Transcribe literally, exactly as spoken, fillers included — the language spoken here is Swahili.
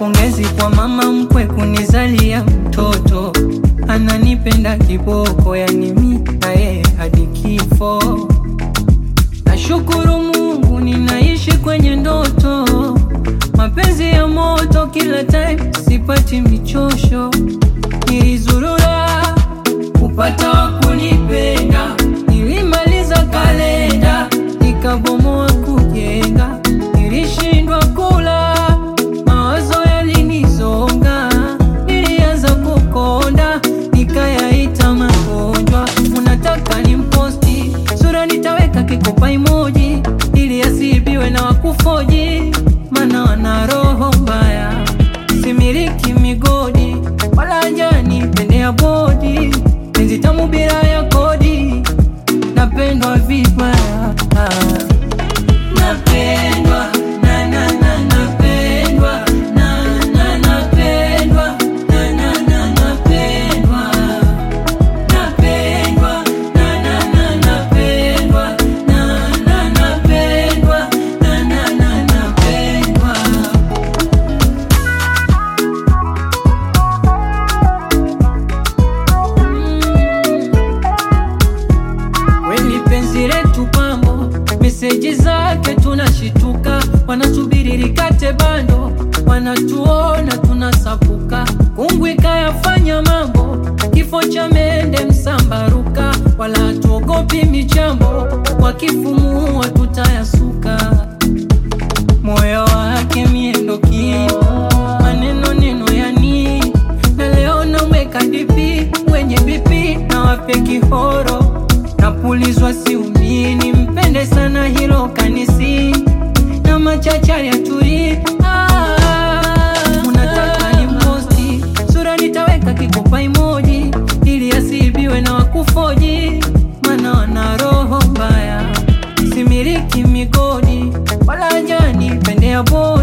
pongezi kwa mama mkwe kunizalia mtoto. Ananipenda kiboko, yani mimi na yeye hadi kifo. Nashukuru Mungu ninaishi kwenye ndoto. Mapenzi ya moto kila time, sipati michosho. Nilizurura kupata wa kunipenda, nilimaliza kalenda, nikabomoa kujenga. Nilishindwa kula, mawazo yalinizonga. Nilianza kukonda, nikayaita magonjwa. Unataka nimposti, sura nitaweka kikopa emoji, ili asiibiwe na wakufoji, maana wana roho mbaya. Similiki migodi, wala hajani pendea bodi. Penzi tamu bila ya kodi, napendwa vibaya. Napendwa, na na na napendwa, na na napendwa, na na na napendwa. Napendwa, na na na napendwa, na na napendwa, na na na napendwa. Weni penzi letu pambo, meseji zake tunashituka. Wanasubiri likate bando, wanatuona tunasapuka. Kungwi kayafanya mambo, kifo cha mende msambaruka. Wala hatuogopi michambo, wakifumua tutayasuka. Moyo wake miendo kimo, maneno neno yani. Na leo namweka dipi, wenye bipi na wape kihoro. Napulizwa siumini, mpende sana hilo kanisi. Na machachari aturi, ah, unataka nimposti, sura nitaweka kikopa emoji, ili asiibiwe na wakufoji, maana wana roho mbaya. Similiki migodi, wala hajani pendea bodi.